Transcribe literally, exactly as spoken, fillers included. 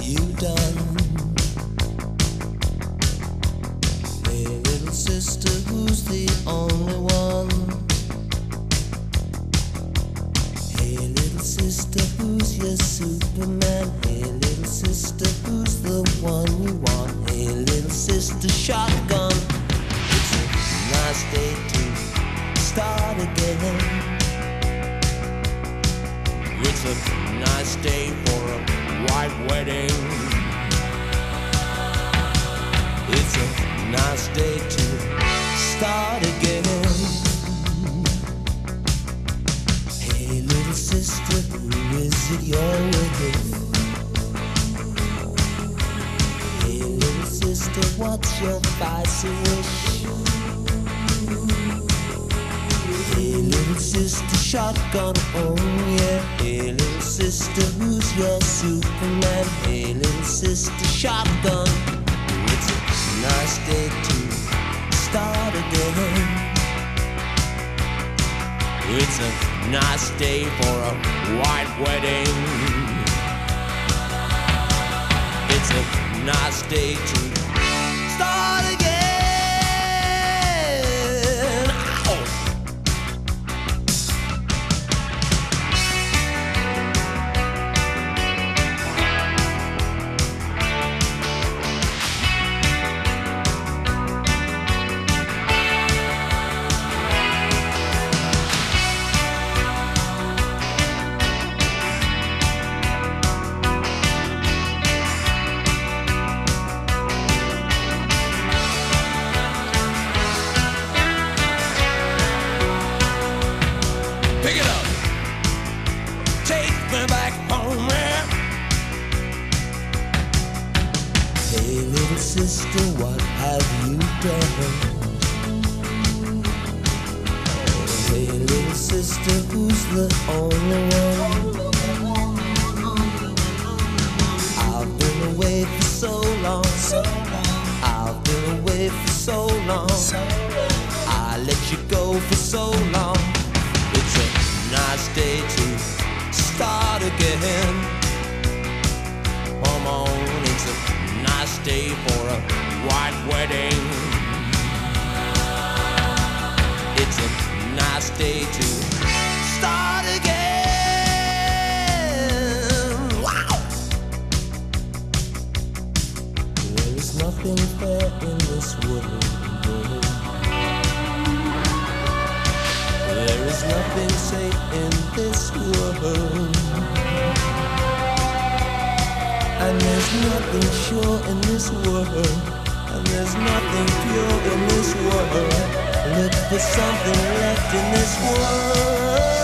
you done? Hey, little sister, who's the only one? Hey, little sister, who's your Superman? Hey, little sister, who's the one you want? Hey, little sister, shotgun. It's a nice day to start again. It's a nice day for a white wedding. It's a nice day to start again. Hey, little sister, who is it you're with? Hey, little sister, what's your spicy wish? Hey, little sister, shotgun, oh yeah. Hey, little sister, who's your Superman? Hey, little sister, shotgun. It's a nice day to start again. It's a nice day for a white wedding. It's a nice day to start again. Pick it up, take me back home, yeah. Hey, little sister, what have you done? Hey, little sister, who's the only one? I've been away for so long. I've been away for so long. I let you go for so long. It's a nice day to start again. Come on, it's a nice day for a white wedding. It's a nice day to start again. Wow! There is nothing fair in this world. There is nothing safe in this world, and there's nothing sure in this world, and there's nothing pure in this world. Look for something left in this world.